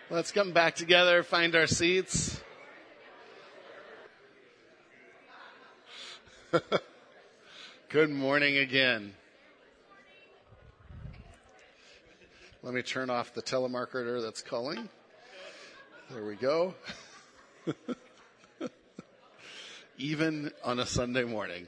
Let's come back together, find our seats. Good morning again. Let me turn off the telemarketer that's calling. There we go. Even on a Sunday morning.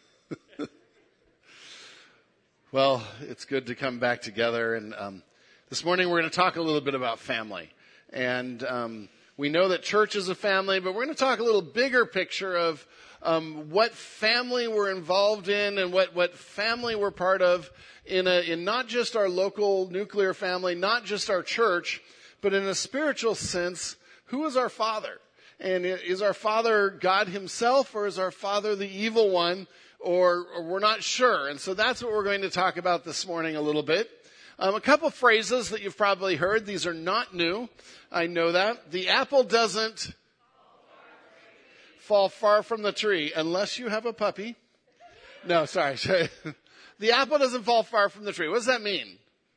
Well, it's good to come back together. And this morning we're going to talk a little bit about family. And we know that church is a family, but we're going to talk a little bigger picture of what family we're involved in and what family we're part of in not just our local nuclear family, not just our church, but in a spiritual sense, who is our Father? And is our Father God himself, or is our Father the evil one, or we're not sure? And so that's what we're going to talk about this morning a little bit. A couple phrases that you've probably heard. These are not new. I know that. The apple doesn't fall far from the tree unless you have a puppy. No, sorry. The apple doesn't fall far from the tree. What does that mean?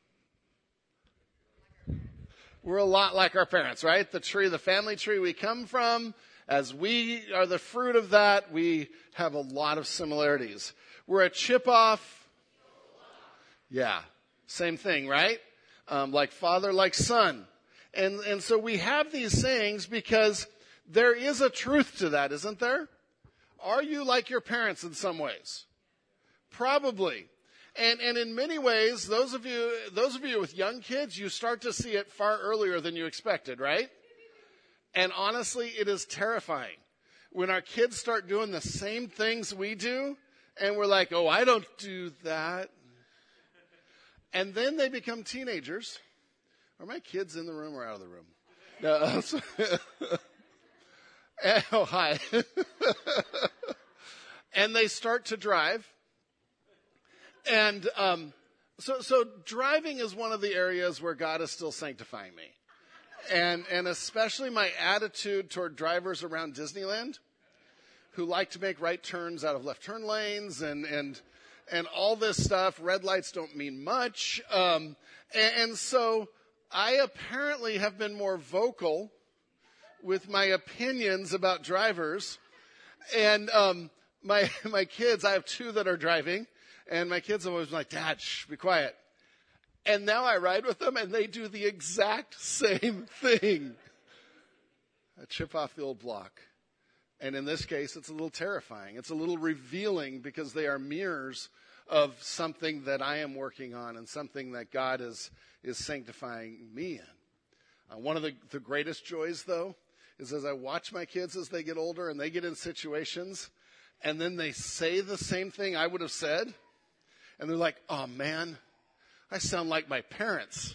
We're a lot like our parents, right? The tree, the family tree we come from, as we are the fruit of that, we have a lot of similarities. We're a chip off. Yeah. Same thing, right? Like father, like son. And so we have these sayings because there is a truth to that, isn't there? Are you like your parents in some ways? Probably. And in many ways, those of you with young kids, you start to see it far earlier than you expected, right? And honestly, it is terrifying when our kids start doing the same things we do, and we're like, oh, I don't do that. And then they become teenagers. Are my kids in the room or out of the room? No. Oh, hi. And they start to drive. And so driving is one of the areas where God is still sanctifying me. And especially my attitude toward drivers around Disneyland who like to make right turns out of left turn lanes and all this stuff. Red lights don't mean much. And so I apparently have been more vocal with my opinions about drivers. And my kids, I have two that are driving, and my kids have always been like, Dad, shh, be quiet. And now I ride with them, and they do the exact same thing. I chip off the old block. And in this case, it's a little terrifying. It's a little revealing because they are mirrors of something that I am working on and something that God is sanctifying me in. One of the greatest joys, though, is as I watch my kids as they get older and they get in situations and then they say the same thing I would have said. And they're like, oh, man, I sound like my parents.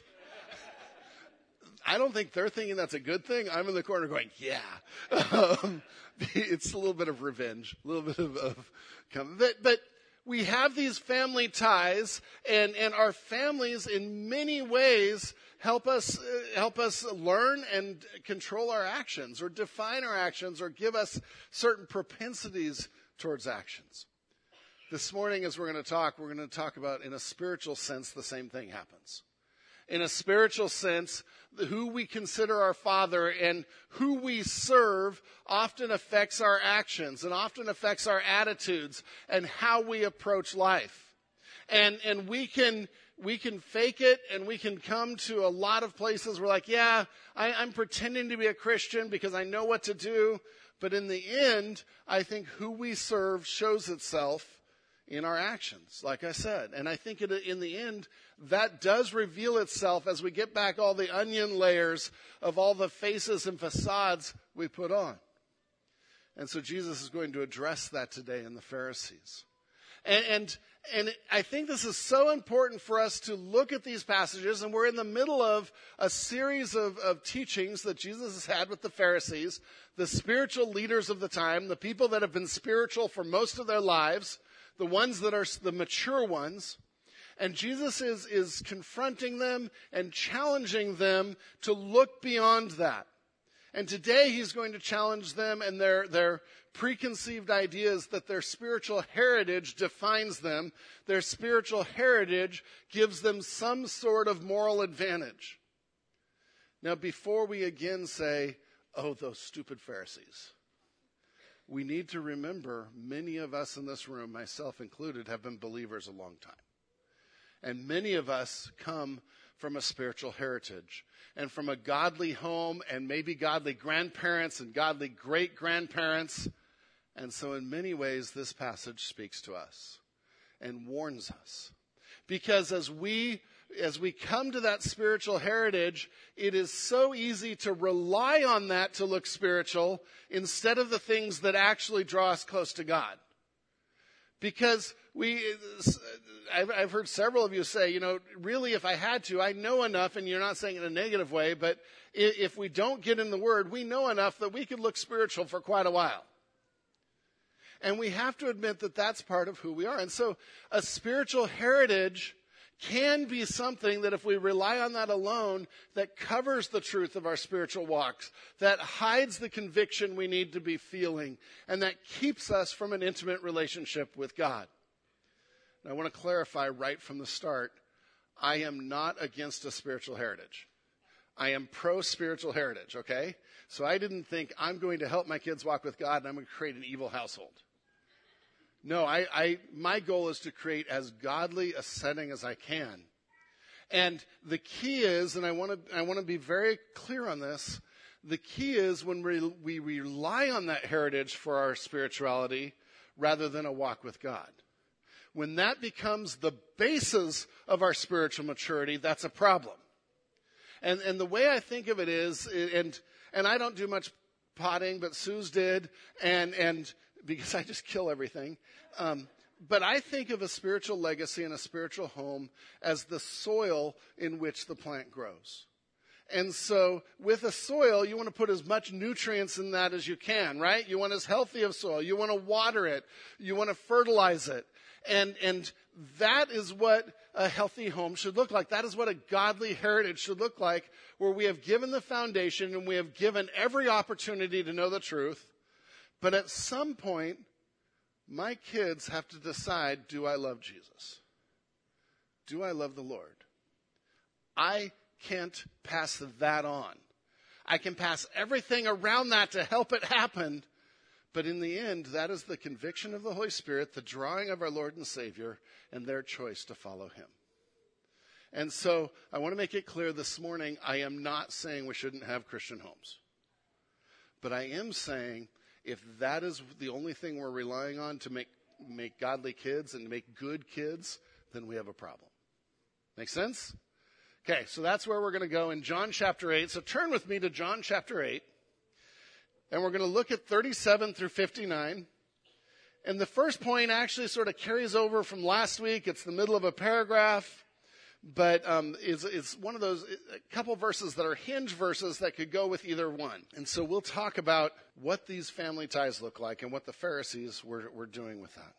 I don't think they're thinking that's a good thing. I'm in the corner going, yeah. It's a little bit of revenge, a little bit of but we have these family ties, and our families in many ways help us learn and control our actions or define our actions or give us certain propensities towards actions. This morning, as we're going to talk about, in a spiritual sense, the same thing happens. In a spiritual sense, who we consider our Father and who we serve often affects our actions and often affects our attitudes and how we approach life. And we can fake it, and we can come to a lot of places where like, yeah, I'm pretending to be a Christian because I know what to do. But in the end, I think who we serve shows itself in our actions, like I said. And I think in the end, that does reveal itself as we get back all the onion layers of all the faces and facades we put on. And so Jesus is going to address that today in the Pharisees. And I think this is so important for us to look at these passages, and we're in the middle of a series of teachings that Jesus has had with the Pharisees, the spiritual leaders of the time, the people that have been spiritual for most of their lives, the ones that are the mature ones. And Jesus is confronting them and challenging them to look beyond that. And today he's going to challenge them and their preconceived ideas that their spiritual heritage defines them. Their spiritual heritage gives them some sort of moral advantage. Now, before we again say, oh, those stupid Pharisees, we need to remember many of us in this room, myself included, have been believers a long time. And many of us come from a spiritual heritage and from a godly home and maybe godly grandparents and godly great-grandparents. And so in many ways, this passage speaks to us and warns us. Because as we come to that spiritual heritage, it is so easy to rely on that to look spiritual instead of the things that actually draw us close to God. Because I've heard several of you say, really if I had to, I know enough, and you're not saying it in a negative way, but if we don't get in the Word, we know enough that we could look spiritual for quite a while. And we have to admit that that's part of who we are. And so a spiritual heritage can be something that if we rely on that alone, that covers the truth of our spiritual walks, that hides the conviction we need to be feeling, and that keeps us from an intimate relationship with God. And I want to clarify right from the start, I am not against a spiritual heritage. I am pro-spiritual heritage, okay? So I didn't think I'm going to help my kids walk with God and I'm going to create an evil household. No, my goal is to create as godly a setting as I can. And the key is, and I want to be very clear on this, the key is when we rely on that heritage for our spirituality rather than a walk with God. When that becomes the basis of our spiritual maturity, that's a problem. And the way I think of it is, and I don't do much potting, but Sue's did, and because I just kill everything. But I think of a spiritual legacy and a spiritual home as the soil in which the plant grows. And so with a soil, you want to put as much nutrients in that as you can, right? You want as healthy of soil. You want to water it. You want to fertilize it. And that is what a healthy home should look like. That is what a godly heritage should look like, where we have given the foundation and we have given every opportunity to know the truth. But at some point, my kids have to decide, do I love Jesus? Do I love the Lord? I can't pass that on. I can pass everything around that to help it happen. But in the end, that is the conviction of the Holy Spirit, the drawing of our Lord and Savior, and their choice to follow Him. And so I want to make it clear this morning, I am not saying we shouldn't have Christian homes. But I am saying, if that is the only thing we're relying on to make godly kids and make good kids, then we have a problem. Make sense? Okay, so that's where we're going to go in John chapter 8. So turn with me to John chapter 8. And we're going to look at 37 through 59. And the first point actually sort of carries over from last week. It's the middle of a paragraph. But it's one of those, a couple verses that are hinge verses that could go with either one. And so we'll talk about what these family ties look like and what the Pharisees were doing with that.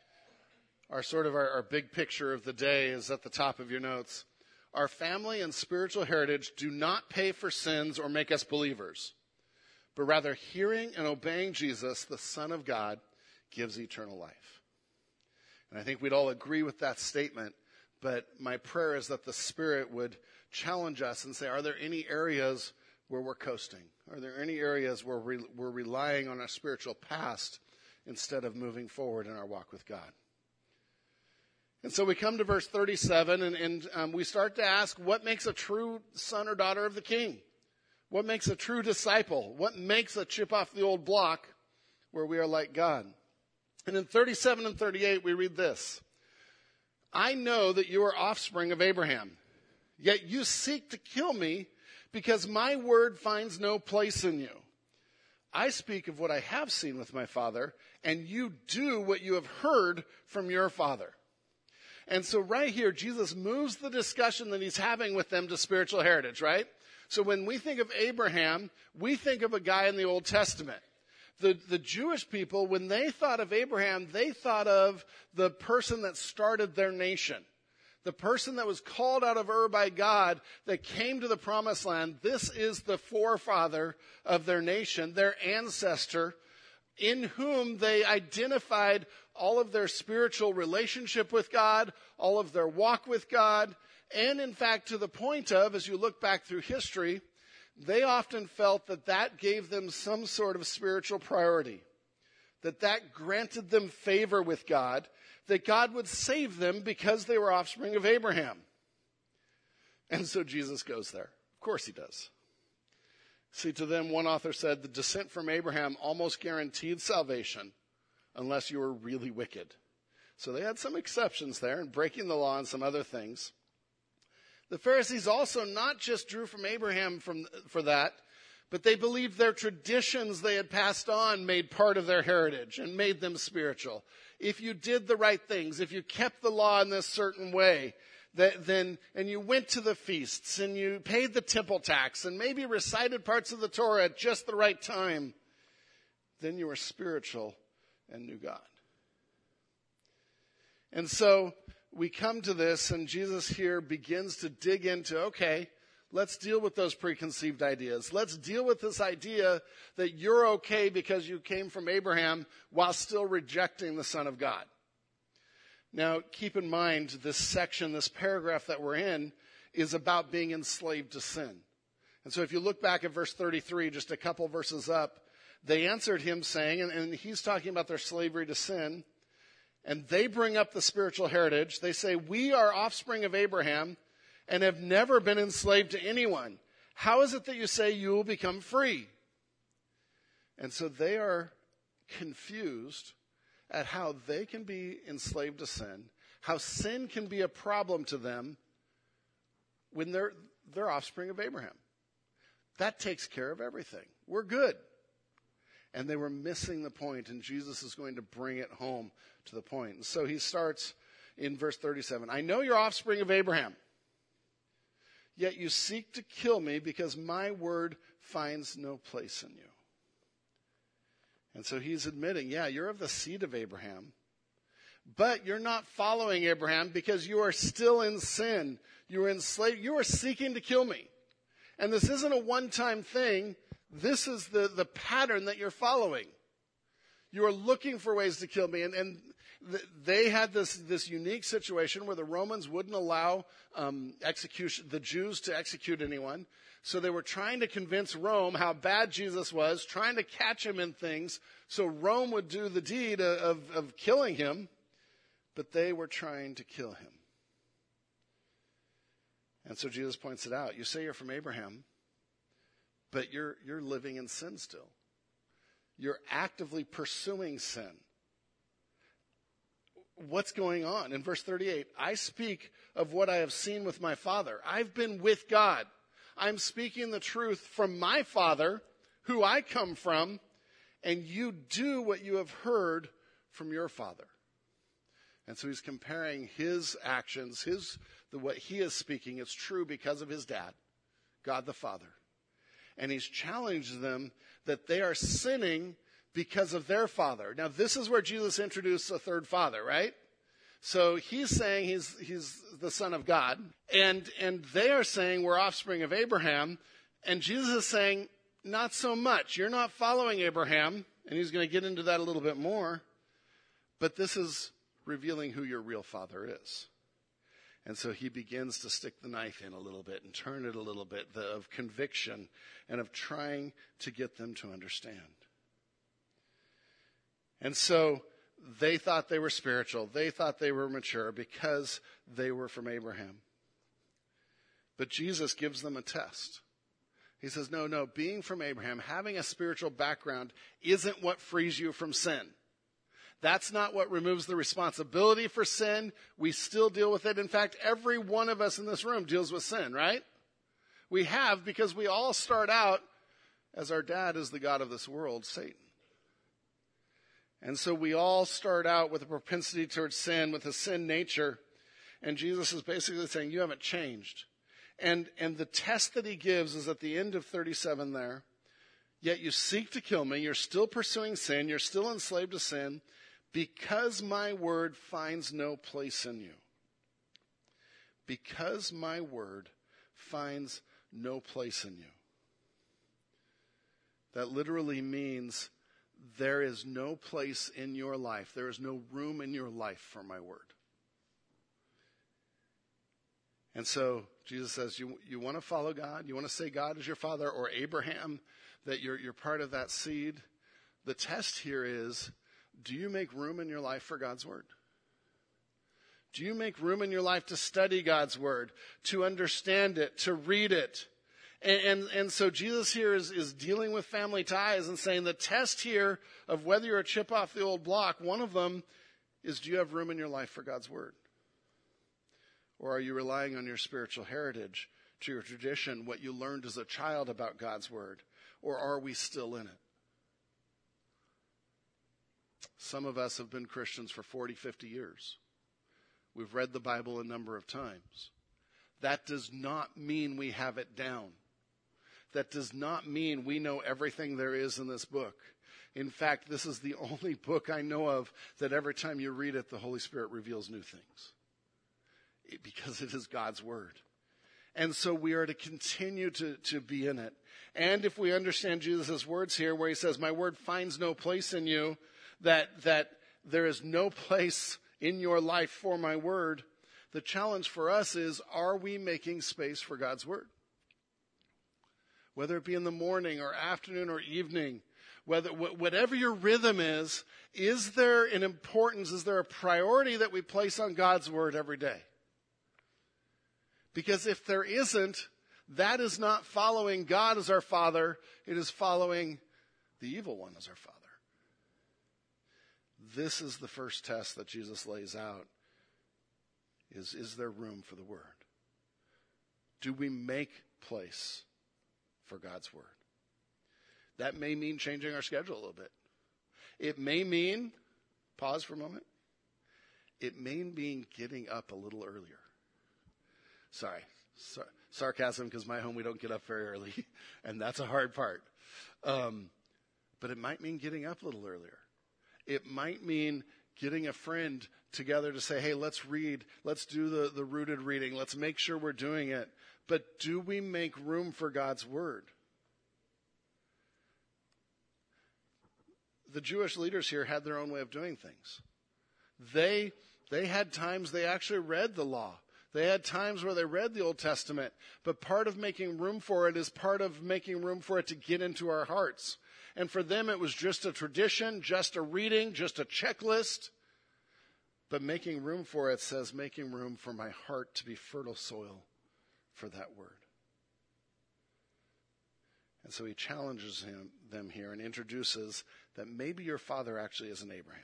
Our big picture of the day is at the top of your notes. Our family and spiritual heritage do not pay for sins or make us believers, but rather hearing and obeying Jesus, the Son of God, gives eternal life. And I think we'd all agree with that statement. But my prayer is that the Spirit would challenge us and say, are there any areas where we're coasting? Are there any areas where we're relying on our spiritual past instead of moving forward in our walk with God? And so we come to verse 37, and we start to ask, what makes a true son or daughter of the King? What makes a true disciple? What makes a chip off the old block where we are like God? And in 37 and 38, we read this. I know that you are offspring of Abraham, yet you seek to kill me because my word finds no place in you. I speak of what I have seen with my father, and you do what you have heard from your father. And so right here, Jesus moves the discussion that he's having with them to spiritual heritage, right? So when we think of Abraham, we think of a guy in the Old Testament. The Jewish people, when they thought of Abraham, they thought of the person that started their nation. The person that was called out of Ur by God that came to the promised land. This is the forefather of their nation, their ancestor, in whom they identified all of their spiritual relationship with God, all of their walk with God, and in fact to the point of, as you look back through history, they often felt that that gave them some sort of spiritual priority, that granted them favor with God, that God would save them because they were offspring of Abraham. And so Jesus goes there. Of course he does. See, to them, one author said, the descent from Abraham almost guaranteed salvation unless you were really wicked. So they had some exceptions there in breaking the law and some other things. The Pharisees also not just drew from Abraham for that, but they believed their traditions they had passed on made part of their heritage and made them spiritual. If you did the right things, if you kept the law in this certain way, and you went to the feasts and you paid the temple tax and maybe recited parts of the Torah at just the right time, then you were spiritual and knew God. And so we come to this, and Jesus here begins to dig into, okay, let's deal with those preconceived ideas. Let's deal with this idea that you're okay because you came from Abraham while still rejecting the Son of God. Now, keep in mind, this section, this paragraph that we're in, is about being enslaved to sin. And so if you look back at verse 33, just a couple verses up, they answered him saying, and he's talking about their slavery to sin, and they bring up the spiritual heritage. They say, we are offspring of Abraham and have never been enslaved to anyone. How is it that you say you will become free? And so they are confused at how they can be enslaved to sin, how sin can be a problem to them when they're offspring of Abraham. That takes care of everything. We're good. And they were missing the point, and Jesus is going to bring it home to the point. And so he starts in verse 37. I know you're offspring of Abraham, yet you seek to kill me because my word finds no place in you. And so he's admitting, yeah, you're of the seed of Abraham, but you're not following Abraham because you are still in sin. You are enslaved. You are seeking to kill me. And this isn't a one-time thing. This is the pattern that you're following. You are looking for ways to kill me. And they had this unique situation where the Romans wouldn't allow the Jews to execute anyone. So they were trying to convince Rome how bad Jesus was, trying to catch him in things so Rome would do the deed of killing him. But they were trying to kill him. And so Jesus points it out. You say you're from Abraham, but you're living in sin still. You're actively pursuing sin. What's going on? In verse 38, I speak of what I have seen with my Father. I've been with God. I'm speaking the truth from my Father, who I come from, and you do what you have heard from your father. And so he's comparing his actions, what he is speaking is true because of his dad, God the Father. And he's challenged them that they are sinning because of their father. Now, this is where Jesus introduced a third father, right? So he's saying he's the Son of God, and they are saying we're offspring of Abraham, and Jesus is saying, not so much. You're not following Abraham, and he's going to get into that a little bit more, but this is revealing who your real father is. And so he begins to stick the knife in a little bit and turn it a little bit of conviction and of trying to get them to understand. And so they thought they were spiritual. They thought they were mature because they were from Abraham. But Jesus gives them a test. He says, no, being from Abraham, having a spiritual background isn't what frees you from sin. That's not what removes the responsibility for sin. We still deal with it. In fact, every one of us in this room deals with sin, right? We have, because we all start out as our dad is the god of this world, Satan. And so we all start out with a propensity towards sin, with a sin nature. And Jesus is basically saying, you haven't changed. And the test that he gives is at the end of 37 there. Yet you seek to kill me. You're still pursuing sin. You're still enslaved to sin because my word finds no place in you. Because my word finds no place in you. That literally means there is no place in your life. There is no room in your life for my word. And so Jesus says, you want to follow God? You want to say God is your father, or Abraham, that you're part of that seed? The test here is, do you make room in your life for God's word? Do you make room in your life to study God's word, to understand it, to read it? And so Jesus here is dealing with family ties and saying the test here of whether you're a chip off the old block, one of them is, do you have room in your life for God's word? Or are you relying on your spiritual heritage, to your tradition, what you learned as a child about God's word? Or are we still in it? Some of us have been Christians for 40, 50 years. We've read the Bible a number of times. That does not mean we have it down. That does not mean we know everything there is in this book. In fact, this is the only book I know of that every time you read it, the Holy Spirit reveals new things. Because it is God's word. And so we are to continue to be in it. And if we understand Jesus' words here, where he says, my word finds no place in you, that there is no place in your life for my word, the challenge for us is, are we making space for God's word? Whether it be in the morning or afternoon or evening, whatever your rhythm is there an importance, is there a priority that we place on God's word every day? Because if there isn't, that is not following God as our Father. It is following the evil one as our Father. This is the first test that Jesus lays out. Is there room for the word? Do we make place for God's word? That may mean changing our schedule a little bit. It may mean, pause for a moment, it may mean getting up a little earlier. Sorry, sarcasm, because my home we don't get up very early, and that's a hard part. But it might mean getting up a little earlier. It might mean getting a friend together to say, hey, let's read, let's do the rooted reading, let's make sure we're doing it. But do we make room for God's word? The Jewish leaders here had their own way of doing things. They had times they actually read the law. They had times where they read the Old Testament, but part of making room for it is part of making room for it to get into our hearts. And for them, it was just a tradition, just a reading, just a checklist. But making room for it says making room for my heart to be fertile soil for that word. And so he challenges them here and introduces that maybe your father actually isn't Abraham.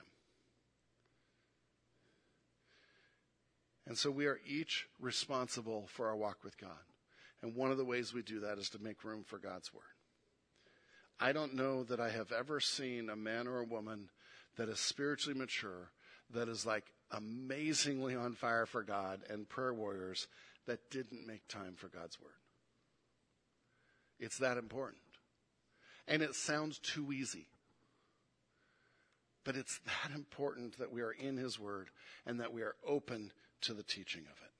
And so we are each responsible for our walk with God. And one of the ways we do that is to make room for God's word. I don't know that I have ever seen a man or a woman that is spiritually mature, that is like amazingly on fire for God and prayer warriors, that didn't make time for God's word. It's that important. And it sounds too easy. But it's that important that we are in his word and that we are open to the teaching of it.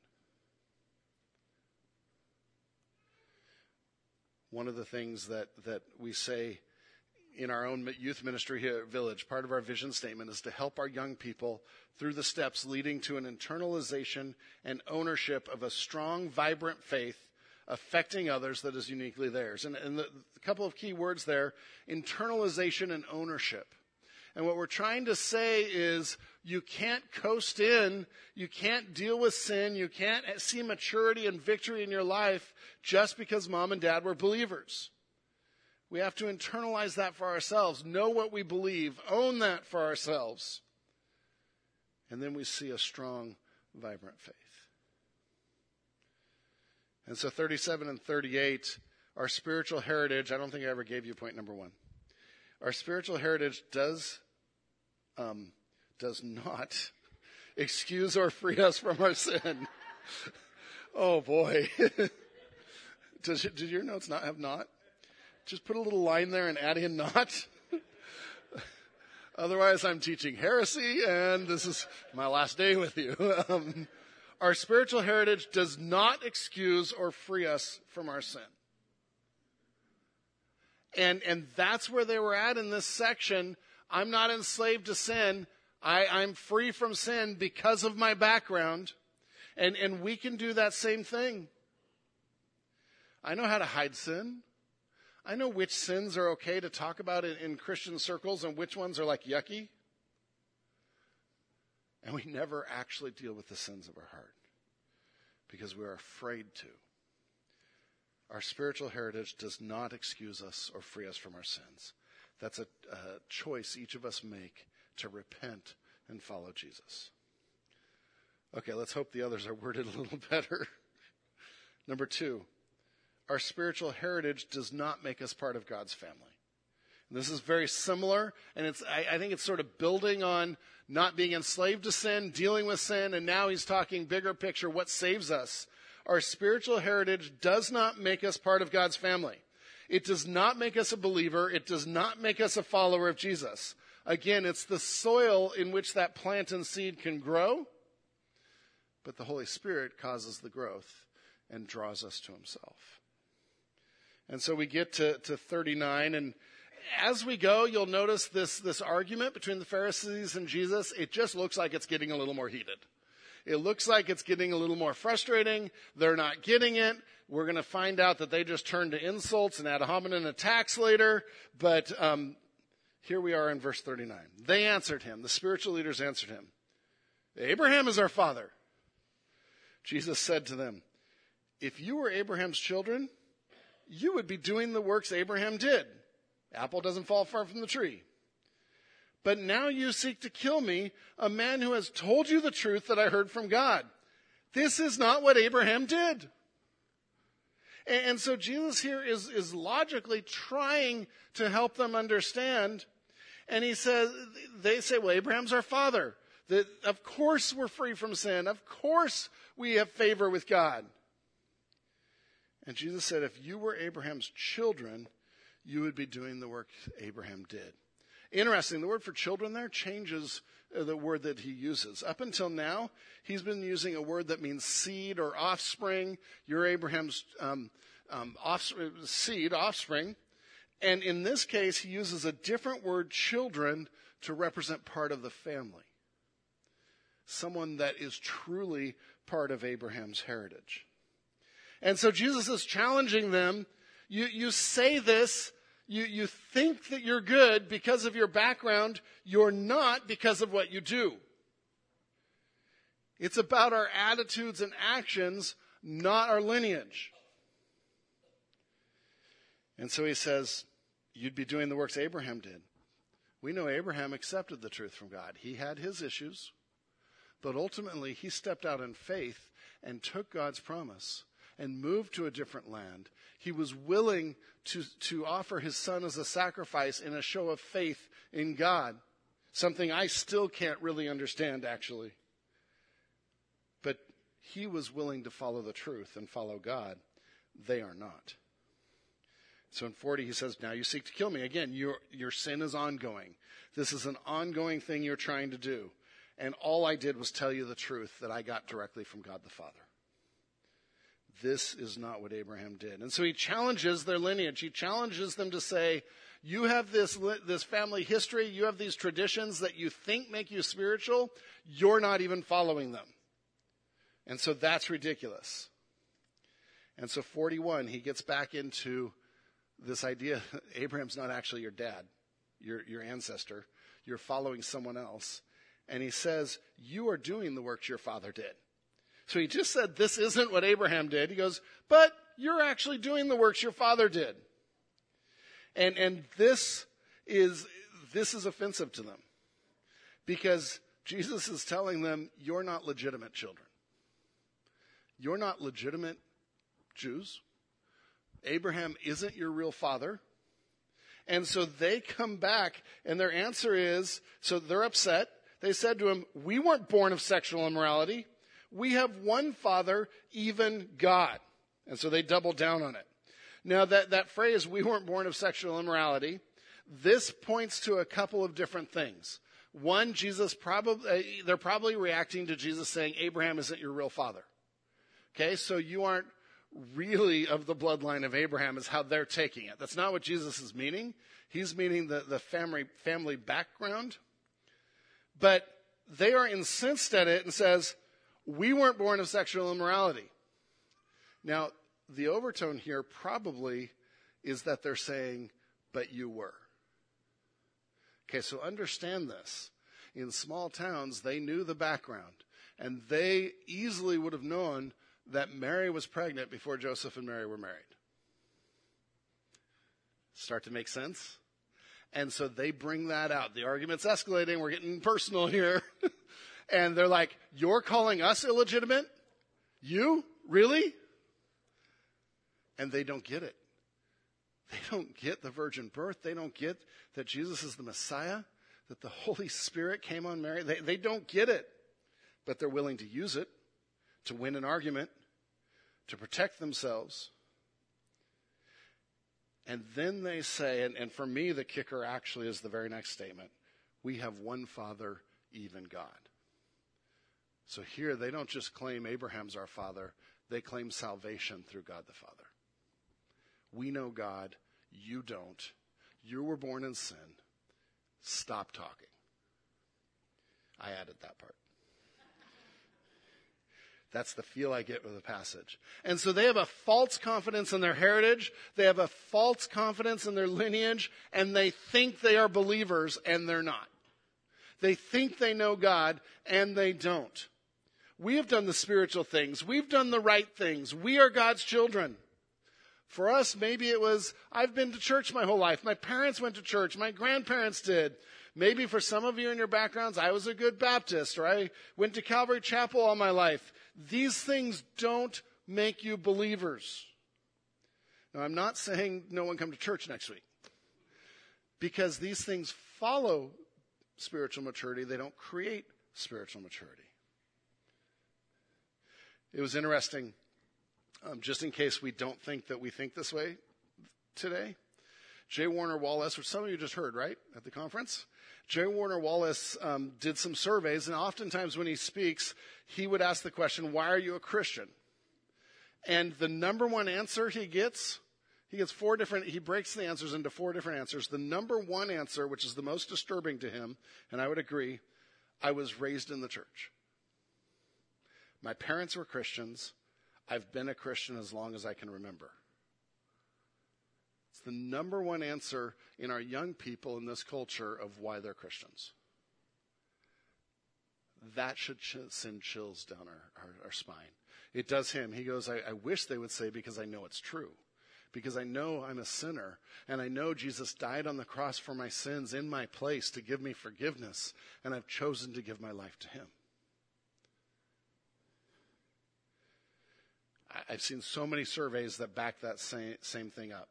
One of the things that we say in our own youth ministry here at Village, part of our vision statement is to help our young people through the steps leading to an internalization and ownership of a strong, vibrant faith affecting others that is uniquely theirs. And the couple of key words there, internalization and ownership. And what we're trying to say is you can't coast in, you can't deal with sin, you can't see maturity and victory in your life just because mom and dad were believers. We have to internalize that for ourselves, know what we believe, own that for ourselves. And then we see a strong, vibrant faith. And so 37 and 38, our spiritual heritage, I don't think I ever gave you point number 1. Our spiritual heritage does not excuse or free us from our sin. Oh boy. Did your notes not have not? Just put a little line there and add in not. Otherwise I'm teaching heresy and this is my last day with you. Our spiritual heritage does not excuse or free us from our sin. And that's where they were at in this section. I'm not enslaved to sin. I'm free from sin because of my background. And we can do that same thing. I know how to hide sin. I know which sins are okay to talk about in Christian circles and which ones are like yucky. And we never actually deal with the sins of our heart because we are afraid to. Our spiritual heritage does not excuse us or free us from our sins. That's a choice each of us make to repent and follow Jesus. Okay, let's hope the others are worded a little better. Number 2, our spiritual heritage does not make us part of God's family. And this is very similar, and I think it's sort of building on not being enslaved to sin, dealing with sin, and now he's talking bigger picture, what saves us. Our spiritual heritage does not make us part of God's family. It does not make us a believer. It does not make us a follower of Jesus. Again, it's the soil in which that plant and seed can grow, but the Holy Spirit causes the growth and draws us to himself. And so we get to 39, and as we go, you'll notice this argument between the Pharisees and Jesus. It just looks like it's getting a little more heated. It looks like it's getting a little more frustrating. They're not getting it. We're going to find out that they just turned to insults and ad hominem attacks later. But here we are in verse 39. They answered him. The spiritual leaders answered him. Abraham is our father. Jesus said to them, if you were Abraham's children, you would be doing the works Abraham did. Apple doesn't fall far from the tree. But now you seek to kill me, a man who has told you the truth that I heard from God. This is not what Abraham did. And so Jesus here is logically trying to help them understand. And they say, well, Abraham's our father. That of course we're free from sin. Of course we have favor with God. And Jesus said, if you were Abraham's children, you would be doing the work Abraham did. Interesting, the word for children there changes the word that he uses. Up until now, he's been using a word that means seed or offspring. You're Abraham's offspring. And in this case, he uses a different word, children, to represent part of the family. Someone that is truly part of Abraham's heritage. And so Jesus is challenging them. You say this, you think that you're good because of your background. You're not because of what you do. It's about our attitudes and actions, not our lineage. And so he says, you'd be doing the works Abraham did. We know Abraham accepted the truth from God. He had his issues, but ultimately he stepped out in faith and took God's promise and moved to a different land. He was willing to offer his son as a sacrifice in a show of faith in God. Something I still can't really understand, actually. But he was willing to follow the truth and follow God. They are not. So in 40, he says, now you seek to kill me. Again, your sin is ongoing. This is an ongoing thing you're trying to do. And all I did was tell you the truth that I got directly from God the Father. This is not what Abraham did. And so he challenges their lineage. He challenges them to say, you have this family history, you have these traditions that you think make you spiritual, you're not even following them. And so that's ridiculous. And so 41, he gets back into this idea, Abraham's not actually your dad, your ancestor. You're following someone else. And he says, you are doing the works your father did. So he just said, this isn't what Abraham did. He goes, but you're actually doing the works your father did. And this is offensive to them. Because Jesus is telling them, you're not legitimate children. You're not legitimate Jews. Abraham isn't your real father. And so they come back, and their answer is, so they're upset. They said to him, we weren't born of sexual immorality. We have one Father, even God. And so they doubled down on it. Now that phrase, we weren't born of sexual immorality, this points to a couple of different things. One, they're probably reacting to Jesus saying, Abraham isn't your real father. Okay, so you aren't really of the bloodline of Abraham is how they're taking it. That's not what Jesus is meaning. He's meaning the family background. But they are incensed at it and says, we weren't born of sexual immorality. Now, the overtone here probably is that they're saying, but you were. Okay, so understand this. In small towns, they knew the background, and they easily would have known that Mary was pregnant before Joseph and Mary were married. Start to make sense? And so they bring that out. The argument's escalating. We're getting personal here. And they're like, you're calling us illegitimate? You? Really? And they don't get it. They don't get the virgin birth. They don't get that Jesus is the Messiah, that the Holy Spirit came on Mary. They don't get it. But they're willing to use it to win an argument, to protect themselves. And then they say, and for me the kicker actually is the very next statement, we have one Father, even God. So here they don't just claim Abraham's our father, they claim salvation through God the Father. We know God, you don't. You were born in sin. Stop talking. I added that part. That's the feel I get with the passage. And so they have a false confidence in their heritage. They have a false confidence in their lineage. And they think they are believers, and they're not. They think they know God, and they don't. We have done the spiritual things. We've done the right things. We are God's children. For us, maybe it was, I've been to church my whole life. My parents went to church. My grandparents did. Maybe for some of you in your backgrounds, I was a good Baptist, or I went to Calvary Chapel all my life. These things don't make you believers. Now, I'm not saying no one come to church next week, because these things follow spiritual maturity. They don't create spiritual maturity. It was interesting, just in case we don't think that we think this way today. J. Warner Wallace, which some of you just heard, right, at the conference? J. Warner Wallace did some surveys, and oftentimes when he speaks, he would ask the question, why are you a Christian? And the number one answer he gets he breaks the answers into 4 different answers. The number one answer, which is the most disturbing to him, and I would agree, I was raised in the church. My parents were Christians. I've been a Christian as long as I can remember. It's the number one answer in our young people in this culture of why they're Christians. That should send chills down our spine. It does him. He goes, I wish they would say, because I know it's true. Because I know I'm a sinner, and I know Jesus died on the cross for my sins in my place to give me forgiveness, and I've chosen to give my life to him. I've seen so many surveys that back that same thing up.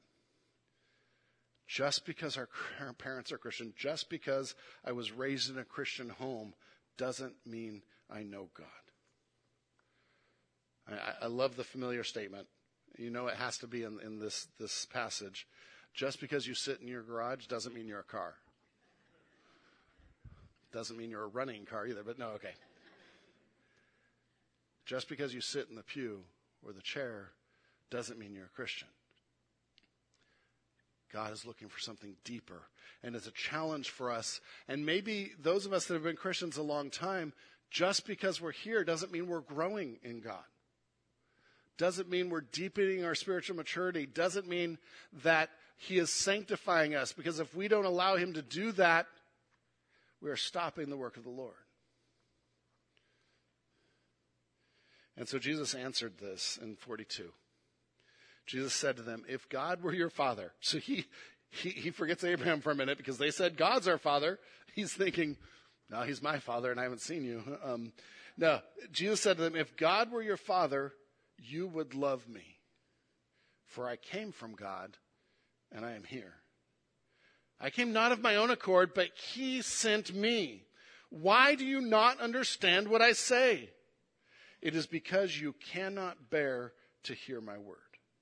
Just because our parents are Christian, just because I was raised in a Christian home, doesn't mean I know God. I love the familiar statement. You know it has to be in this passage. Just because you sit in your garage doesn't mean you're a car. Doesn't mean you're a running car either, but no, okay. Just because you sit in the pew or the chair doesn't mean you're a Christian. God is looking for something deeper, and it's a challenge for us. And maybe those of us that have been Christians a long time, just because we're here doesn't mean we're growing in God. Doesn't mean we're deepening our spiritual maturity. Doesn't mean that he is sanctifying us, because if we don't allow him to do that, we are stopping the work of the Lord. And so Jesus answered this in 42. Jesus said to them, if God were your father, so he forgets Abraham for a minute because they said, God's our father. He's thinking, no, he's my father and I haven't seen you. No, Jesus said to them, if God were your father, you would love me. For I came from God and I am here. I came not of my own accord, but he sent me. Why do you not understand what I say? It is because you cannot bear to hear my word.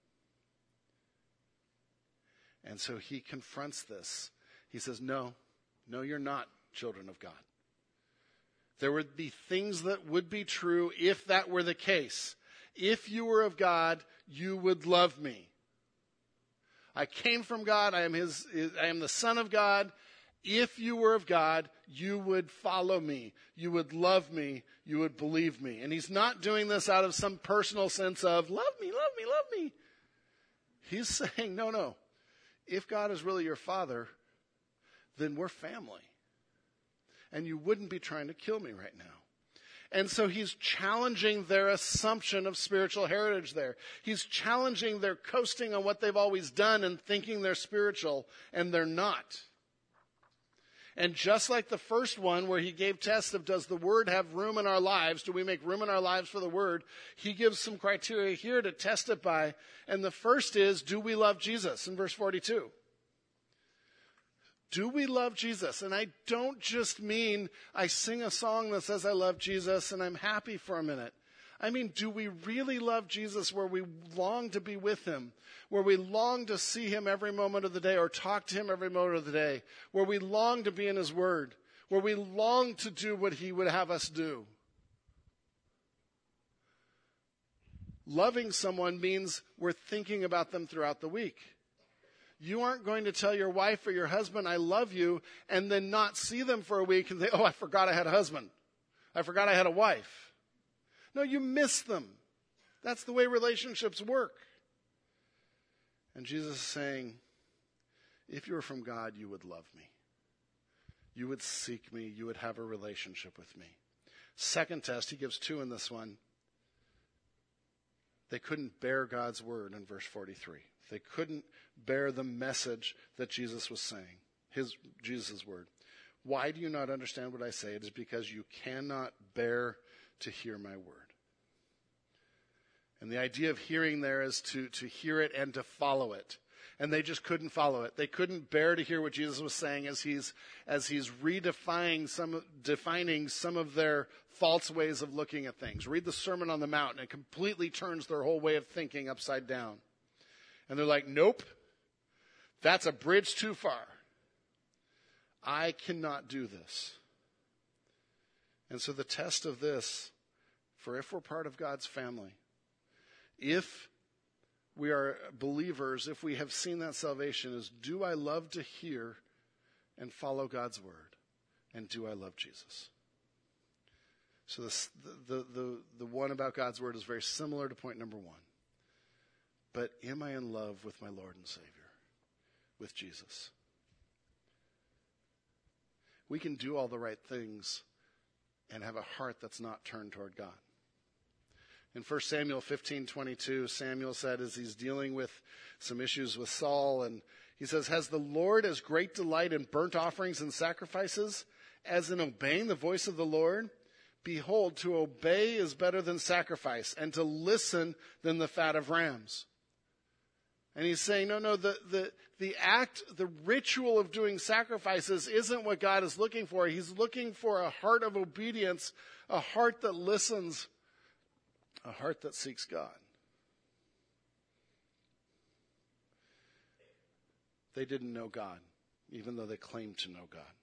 And so he confronts this. He says, no, you're not children of God. There would be things that would be true if that were the case. If you were of God, you would love me. I came from God. I am the Son of God. If you were of God, you would follow me. You would love me. You would believe me. And he's not doing this out of some personal sense of, love me, love me, love me. He's saying, no. If God is really your father, then we're family. And you wouldn't be trying to kill me right now. And so he's challenging their assumption of spiritual heritage there. He's challenging their coasting on what they've always done and thinking they're spiritual, and they're not. And just like the first one where he gave tests of does the word have room in our lives, do we make room in our lives for the word, he gives some criteria here to test it by. And the first is, do we love Jesus in verse 42? Do we love Jesus? And I don't just mean I sing a song that says I love Jesus and I'm happy for a minute. I mean, do we really love Jesus where we long to be with him, where we long to see him every moment of the day or talk to him every moment of the day, where we long to be in his word, where we long to do what he would have us do? Loving someone means we're thinking about them throughout the week. You aren't going to tell your wife or your husband, I love you, and then not see them for a week and say, oh, I forgot I had a husband. I forgot I had a wife. No, you miss them. That's the way relationships work. And Jesus is saying, if you were from God, you would love me. You would seek me. You would have a relationship with me. Second test, he gives two in this one. They couldn't bear God's word in verse 43. They couldn't bear the message that Jesus was saying, Jesus' word. Why do you not understand what I say? It is because you cannot bear to hear my word. And the idea of hearing there is to hear it and to follow it. And they just couldn't follow it. They couldn't bear to hear what Jesus was saying as he's defining some of their false ways of looking at things. Read the Sermon on the Mount, and it completely turns their whole way of thinking upside down. And they're like, nope, that's a bridge too far. I cannot do this. And so the test of this, for if we're part of God's family, if we are believers, if we have seen that salvation, is do I love to hear and follow God's word? And do I love Jesus? So the one about God's word is very similar to point number one. But am I in love with my Lord and Savior, with Jesus? We can do all the right things and have a heart that's not turned toward God. In 1 Samuel 15:22, Samuel said, as he's dealing with some issues with Saul, and he says, has the Lord as great delight in burnt offerings and sacrifices as in obeying the voice of the Lord? Behold, to obey is better than sacrifice, and to listen than the fat of rams. And he's saying, no, the act, the ritual of doing sacrifices isn't what God is looking for. He's looking for a heart of obedience, a heart that listens, a heart that seeks God. They didn't know God, even though they claimed to know God.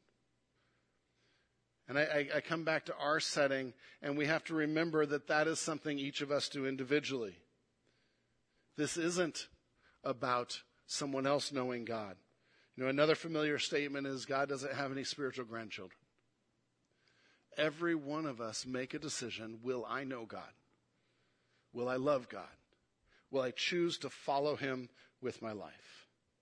And I come back to our setting, and we have to remember that is something each of us do individually. This isn't about someone else knowing God. You know, another familiar statement is God doesn't have any spiritual grandchildren. Every one of us make a decision, will I know God? Will I love God? Will I choose to follow him with my life?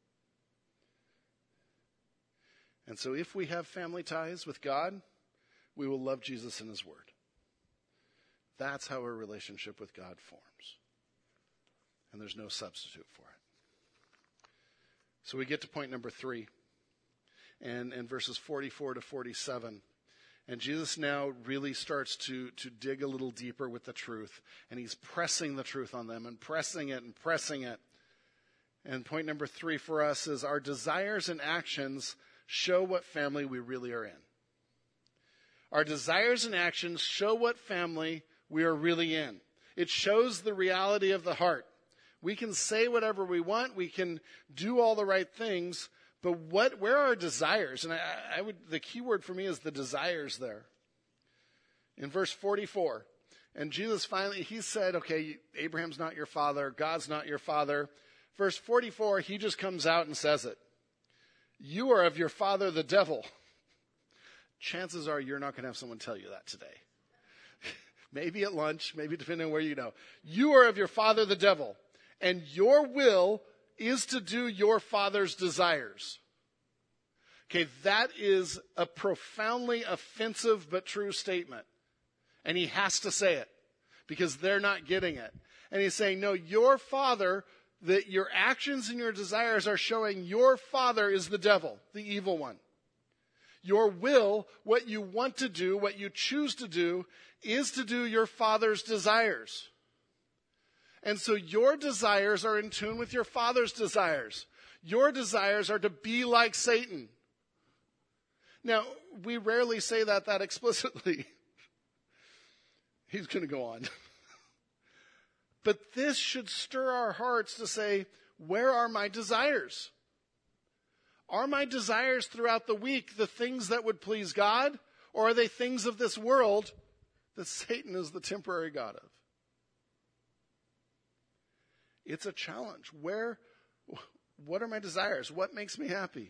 And so if we have family ties with God, we will love Jesus and his word. That's how a relationship with God forms. And there's no substitute for it. So we get to point number 3, and in verses 44 to 47. And Jesus now really starts to dig a little deeper with the truth. And he's pressing the truth on them and pressing it and pressing it. And point number 3 for us is our desires and actions show what family we really are in. Our desires and actions show what family we are really in. It shows the reality of the heart. We can say whatever we want. We can do all the right things. But where are our desires? And the key word for me is the desires there. In verse 44, and Jesus finally, he said, okay, Abraham's not your father. God's not your father. Verse 44, he just comes out and says it. you are of your father, the devil. Chances are you're not going to have someone tell you that today. Maybe at lunch, maybe depending on where you know. You are of your father, the devil, and your will is to do your father's desires. Okay, that is a profoundly offensive but true statement. And he has to say it because they're not getting it. And he's saying, no, your father, that your actions and your desires are showing your father is the devil, the evil one. Your will, what you want to do, what you choose to do, is to do your father's desires. And so your desires are in tune with your father's desires. Your desires are to be like Satan. Now, we rarely say that explicitly. He's going to go on. But this should stir our hearts to say, where are my desires? Are my desires throughout the week the things that would please God? Or are they things of this world that Satan is the temporary god of? It's a challenge. What are my desires? What makes me happy?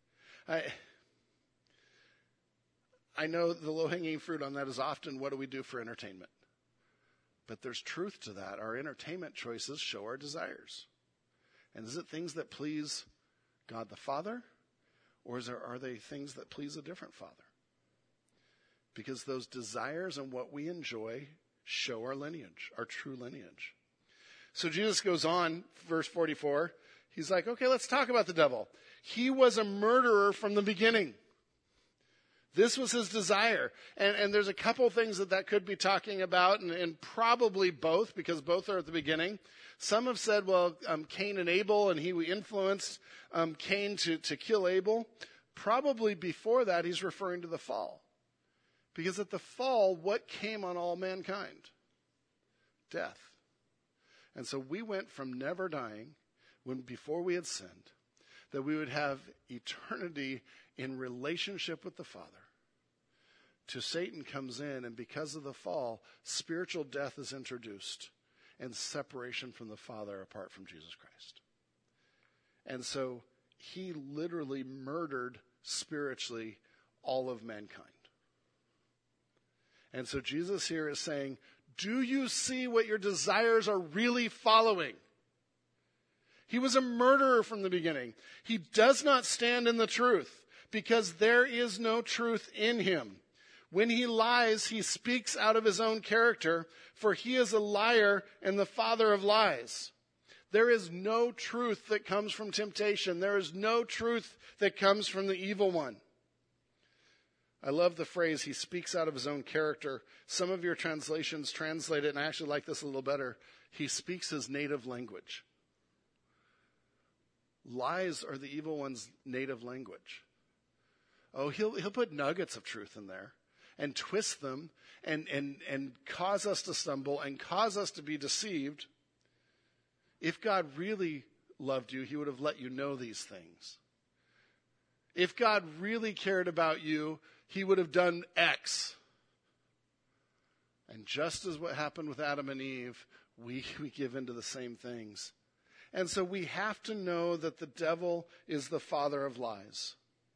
I know the low-hanging fruit on that is often, what do we do for entertainment? But there's truth to that. Our entertainment choices show our desires. And is it things that please God the Father? Or are they things that please a different father? Because those desires and what we enjoy show our lineage, our true lineage. So Jesus goes on, verse 44. He's like, okay, let's talk about the devil. He was a murderer from the beginning. This was his desire. And there's a couple things that could be talking about, and probably both, because both are at the beginning. Some have said, well, Cain and Abel, and he influenced Cain to kill Abel. Probably before that, he's referring to the fall. Because at the fall, what came on all mankind? Death. And so we went from never dying, before we had sinned, that we would have eternity in relationship with the Father, to Satan comes in, and because of the fall, spiritual death is introduced and separation from the Father apart from Jesus Christ. And so he literally murdered spiritually all of mankind. And so Jesus here is saying, do you see what your desires are really following? He was a murderer from the beginning. He does not stand in the truth because there is no truth in him. When he lies, he speaks out of his own character, for he is a liar and the father of lies. There is no truth that comes from temptation. There is no truth that comes from the evil one. I love the phrase, he speaks out of his own character. Some of your translations translate it, and I actually like this a little better. He speaks his native language. Lies are the evil one's native language. Oh, he'll put nuggets of truth in there and twist them and cause us to stumble and cause us to be deceived. If God really loved you, he would have let you know these things. If God really cared about you, he would have done X. And just as what happened with Adam and Eve, we give into the same things. And so we have to know that the devil is the father of lies.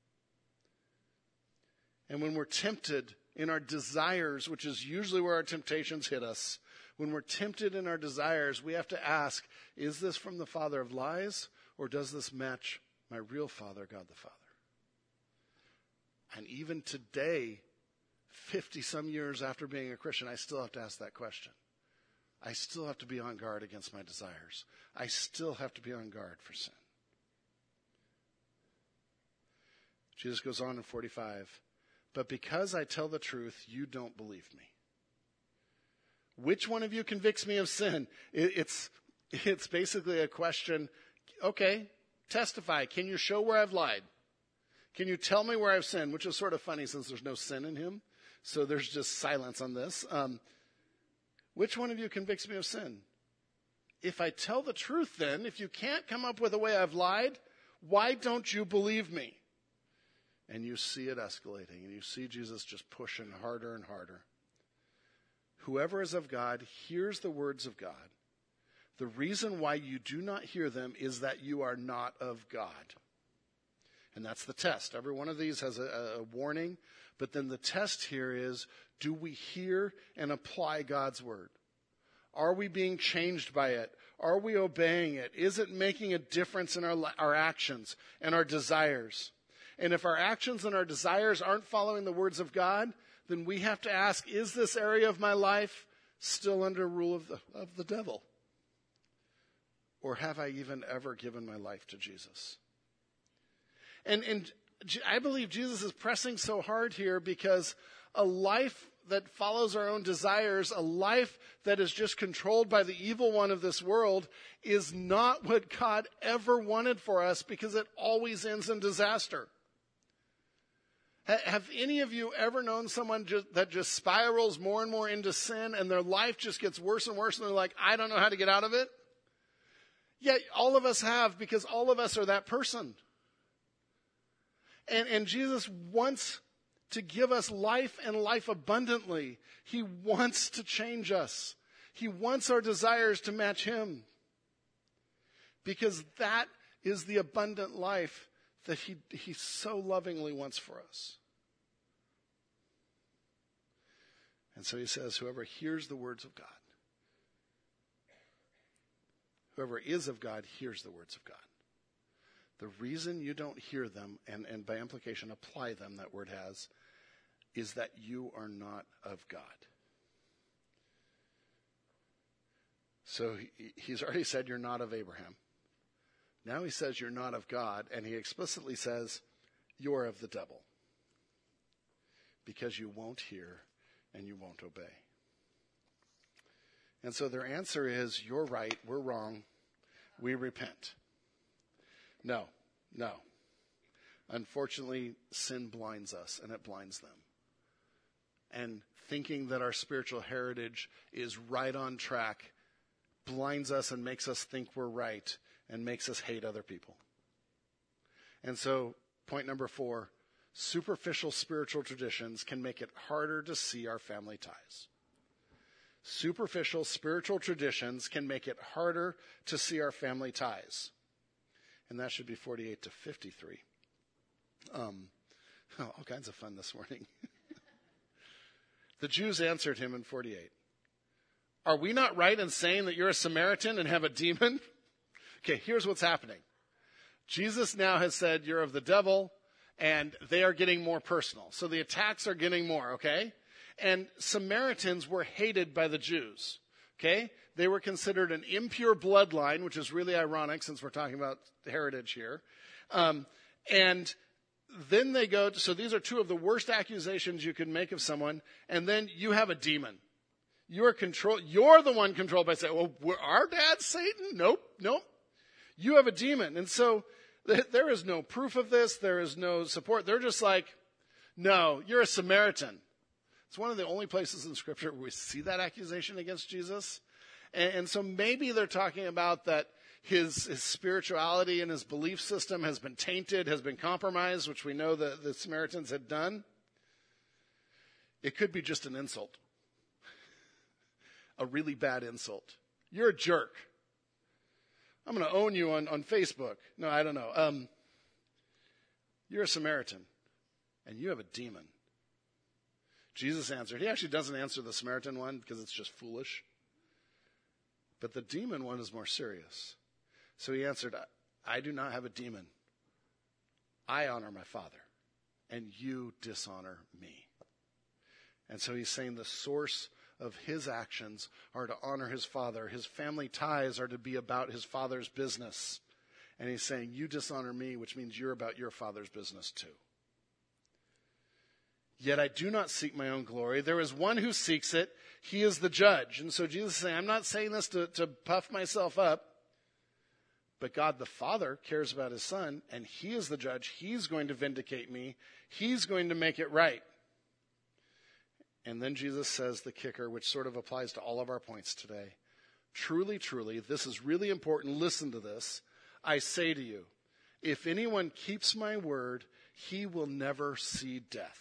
And when we're tempted in our desires, which is usually where our temptations hit us, when we're tempted in our desires, we have to ask, is this from the father of lies, or does this match my real father, God the Father? And even today, 50-some years after being a Christian, I still have to ask that question. I still have to be on guard against my desires. I still have to be on guard for sin. Jesus goes on in 45, but because I tell the truth, you don't believe me. Which one of you convicts me of sin? It's basically a question, okay, testify. Can you show where I've lied? Can you tell me where I've sinned? Which is sort of funny since there's no sin in him. So there's just silence on this. Which one of you convicts me of sin? If I tell the truth then, if you can't come up with a way I've lied, why don't you believe me? And you see it escalating, and you see Jesus just pushing harder and harder. Whoever is of God hears the words of God. The reason why you do not hear them is that you are not of God. And that's the test. Every one of these has a warning. But then the test here is, do we hear and apply God's word? Are we being changed by it? Are we obeying it? Is it making a difference in our actions and our desires? And if our actions and our desires aren't following the words of God, then we have to ask, is this area of my life still under rule of the devil? Or have I even ever given my life to Jesus? And I believe Jesus is pressing so hard here because a life that follows our own desires, a life that is just controlled by the evil one of this world, is not what God ever wanted for us, because it always ends in disaster. Have any of you ever known someone that just spirals more and more into sin, and their life just gets worse and worse, and they're like, I don't know how to get out of it? Yeah, all of us have, because all of us are that person. And Jesus wants to give us life and life abundantly. He wants to change us. He wants our desires to match him, because that is the abundant life that he so lovingly wants for us. And so he says, whoever hears the words of God, whoever is of God hears the words of God. The reason you don't hear them, and by implication apply them, that word has, is that you are not of God. So he's already said you're not of Abraham. Now he says you're not of God, and he explicitly says you're of the devil, because you won't hear and you won't obey. And so their answer is, you're right, we're wrong, we repent. No. Unfortunately, sin blinds us, and it blinds them. And thinking that our spiritual heritage is right on track blinds us and makes us think we're right and makes us hate other people. And so, point number 4, superficial spiritual traditions can make it harder to see our family ties. Superficial spiritual traditions can make it harder to see our family ties. And that should be 48 to 53. All kinds of fun this morning. The Jews answered him in 48. Are we not right in saying that you're a Samaritan and have a demon? Okay, here's what's happening. Jesus now has said you're of the devil, and they are getting more personal. So the attacks are getting more, okay? And Samaritans were hated by the Jews, okay? They were considered an impure bloodline, which is really ironic since we're talking about heritage here. And then they go, so these are two of the worst accusations you can make of someone, and then you have a demon. You're the one controlled by Satan. Well, our dad's Satan? Nope. You have a demon. And so there is no proof of this. There is no support. They're just like, no, you're a Samaritan. It's one of the only places in Scripture where we see that accusation against Jesus. And so maybe they're talking about that his spirituality and his belief system has been tainted, has been compromised, which we know that the Samaritans had done. It could be just an insult. A really bad insult. You're a jerk. I'm going to own you on Facebook. No, I don't know. You're a Samaritan, and you have a demon. Jesus answered. He actually doesn't answer the Samaritan one because it's just foolish. But the demon one is more serious. So he answered, I do not have a demon. I honor my Father, and you dishonor me. And so he's saying the source of his actions are to honor his Father. His family ties are to be about his Father's business. And he's saying, you dishonor me, which means you're about your Father's business too. Yet I do not seek my own glory. There is one who seeks it. He is the judge. And so Jesus is saying, I'm not saying this to puff myself up. But God the Father cares about his Son, and he is the judge. He's going to vindicate me. He's going to make it right. And then Jesus says the kicker, which sort of applies to all of our points today. Truly, truly, this is really important. Listen to this. I say to you, if anyone keeps my word, he will never see death.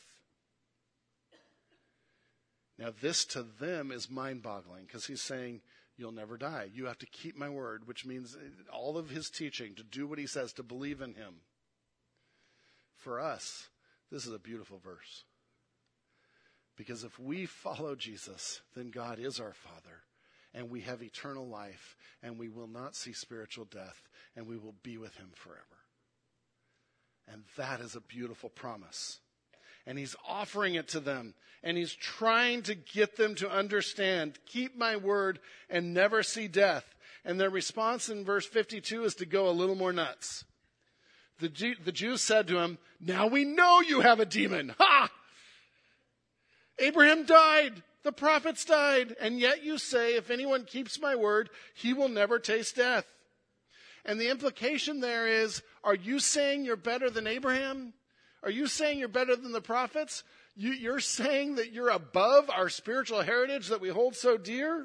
Now, this to them is mind-boggling because he's saying, you'll never die. You have to keep my word, which means all of his teaching, to do what he says, to believe in him. for us, this is a beautiful verse. Because if we follow Jesus, then God is our Father, and we have eternal life, and we will not see spiritual death, and we will be with him forever. And that is a beautiful promise. And he's offering it to them, and he's trying to get them to understand, keep my word and never see death. And their response in verse 52 is to go a little more nuts. The Jews said to him, now we know you have a demon. Ha! Abraham died. The prophets died. And yet you say, if anyone keeps my word, he will never taste death. And the implication there is, are you saying you're better than Abraham? Are you saying you're better than the prophets? You're saying that you're above our spiritual heritage that we hold so dear?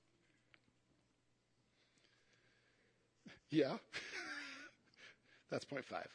Yeah. That's point 5.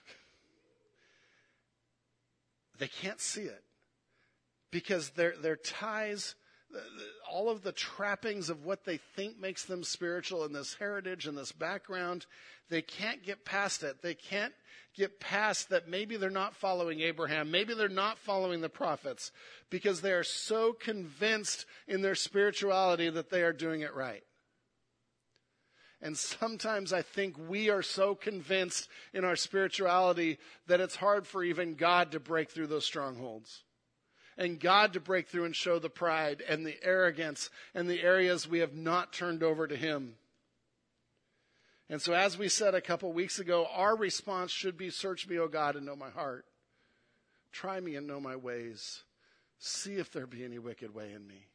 They can't see it because their ties, all of the trappings of what they think makes them spiritual and this heritage and this background, they can't get past it. They can't get past that maybe they're not following Abraham. Maybe they're not following the prophets because they are so convinced in their spirituality that they are doing it right. And sometimes I think we are so convinced in our spirituality that it's hard for even God to break through those strongholds. And God to break through and show the pride and the arrogance and the areas we have not turned over to him. And so as we said a couple weeks ago, our response should be, search me, O God, and know my heart. Try me and know my ways. See if there be any wicked way in me.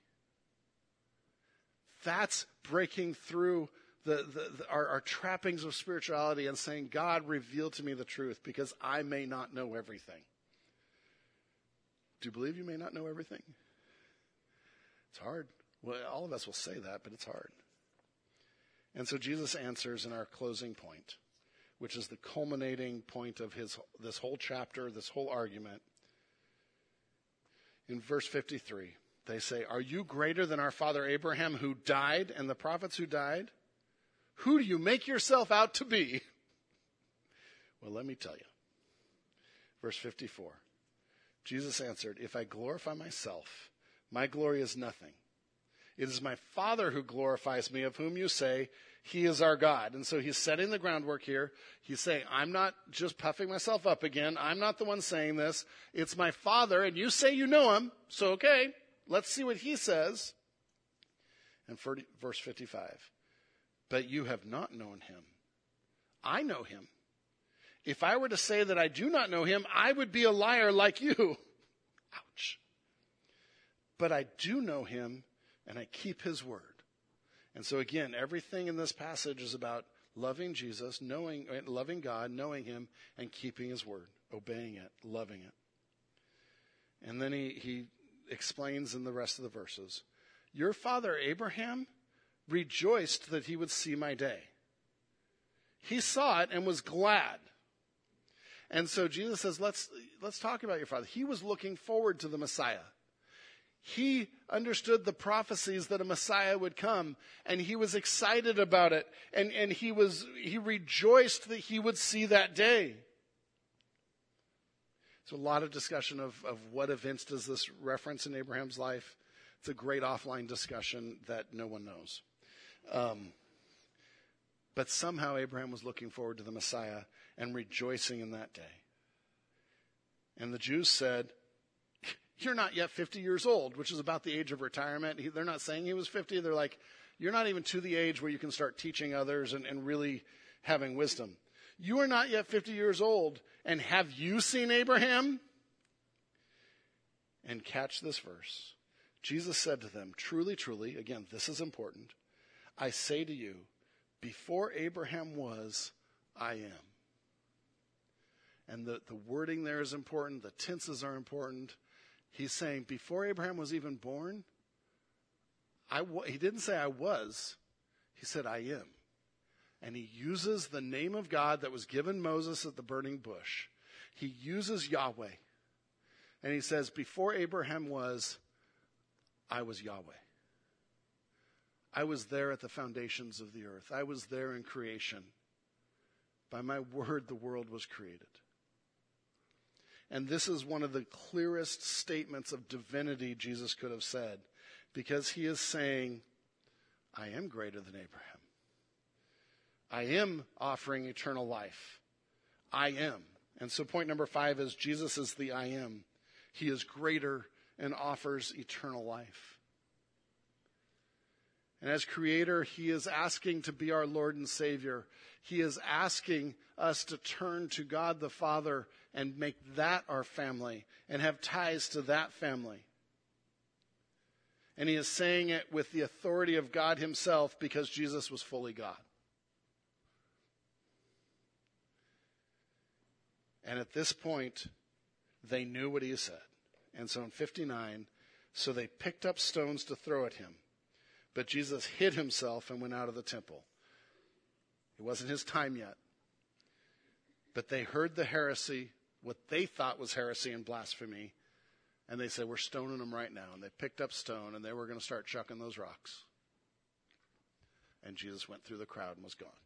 That's breaking through our trappings of spirituality and saying, God, reveal to me the truth because I may not know everything. Do you believe you may not know everything? It's hard. Well, all of us will say that, but it's hard. And so Jesus answers in our closing point, which is the culminating point of this whole chapter, this whole argument. In verse 53, they say, are you greater than our father Abraham who died and the prophets who died? Who do you make yourself out to be? Well, let me tell you. Verse 54. Jesus answered, if I glorify myself, my glory is nothing. It is my Father who glorifies me, of whom you say, he is our God. And so he's setting the groundwork here. He's saying, I'm not just puffing myself up again. I'm not the one saying this. It's my Father, and you say you know him. So, okay, let's see what he says. And verse 55. But you have not known him. I know him. If I were to say that I do not know him, I would be a liar like you. Ouch. But I do know him, and I keep his word. And so again, everything in this passage is about loving Jesus, loving God, knowing him, and keeping his word, obeying it, loving it. And then he explains in the rest of the verses, your father Abraham rejoiced that he would see my day. He saw it and was glad. And so Jesus says, let's talk about your father. He was looking forward to the Messiah. He understood the prophecies that a Messiah would come, and he was excited about it, and he rejoiced that he would see that day. So a lot of discussion of what events does this reference in Abraham's life. It's a great offline discussion that no one knows. But somehow Abraham was looking forward to the Messiah and rejoicing in that day. And the Jews said, you're not yet 50 years old, which is about the age of retirement. They're not saying he was 50. They're like, you're not even to the age where you can start teaching others and really having wisdom. You are not yet 50 years old, and have you seen Abraham? And catch this verse. Jesus said to them, truly, truly, again, this is important. I say to you, before Abraham was, I am. And the wording there is important. The tenses are important. He's saying, before Abraham was even born, he didn't say I was. He said, I am. And he uses the name of God that was given Moses at the burning bush. He uses Yahweh. And he says, before Abraham was, I was Yahweh. I was there at the foundations of the earth. I was there in creation. By my word, the world was created. And this is one of the clearest statements of divinity Jesus could have said, because he is saying, I am greater than Abraham. I am offering eternal life. I am. And so point number 5 is Jesus is the I am. He is greater and offers eternal life. And as creator, he is asking to be our Lord and Savior. He is asking us to turn to God the Father and make that our family and have ties to that family. And he is saying it with the authority of God himself because Jesus was fully God. And at this point, they knew what he said. And so in 59, so they picked up stones to throw at him. But Jesus hid himself and went out of the temple. It wasn't his time yet. But they heard the heresy, what they thought was heresy and blasphemy, and they said, we're stoning him right now. And they picked up stone, and they were going to start chucking those rocks. And Jesus went through the crowd and was gone.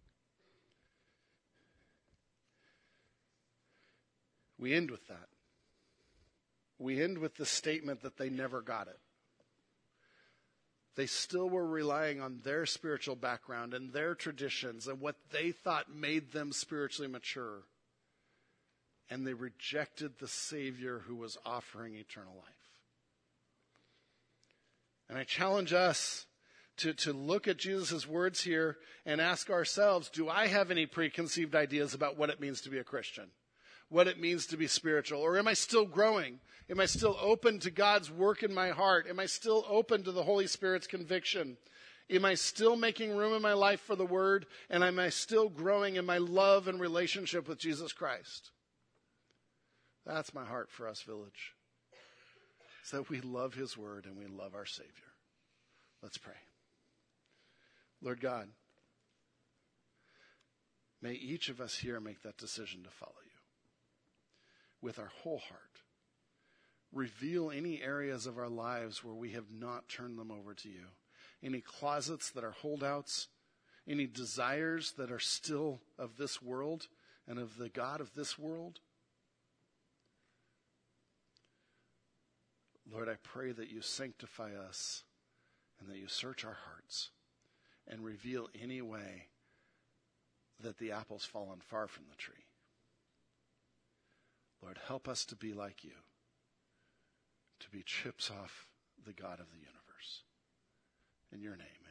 We end with that. We end with the statement that they never got it. They still were relying on their spiritual background and their traditions and what they thought made them spiritually mature. And they rejected the Savior who was offering eternal life. And I challenge us to look at Jesus' words here and ask ourselves, do I have any preconceived ideas about what it means to be a Christian? What it means to be spiritual? Or am I still growing? Am I still open to God's work in my heart? Am I still open to the Holy Spirit's conviction? Am I still making room in my life for the Word? And am I still growing in my love and relationship with Jesus Christ? That's my heart for us, Village. Is that we love his Word and we love our Savior. Let's pray. Lord God, may each of us here make that decision to follow you with our whole heart. Reveal any areas of our lives where we have not turned them over to you. Any closets that are holdouts, any desires that are still of this world and of the God of this world. Lord, I pray that you sanctify us and that you search our hearts and reveal any way that the apple's fallen far from the tree. Lord, help us to be like you, to be chips off the God of the universe. In your name.